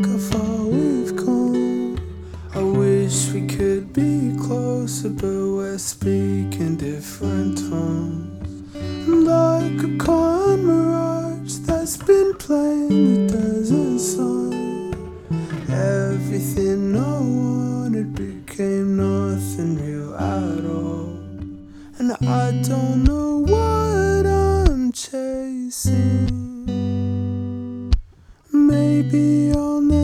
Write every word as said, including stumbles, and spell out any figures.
how far we've come. I wish we could be closer, but we're speaking different tongues. Like a calm mirage that's been playing the desert sun. Everything I wanted became nothing real at all. And I don't know what I'm chasing.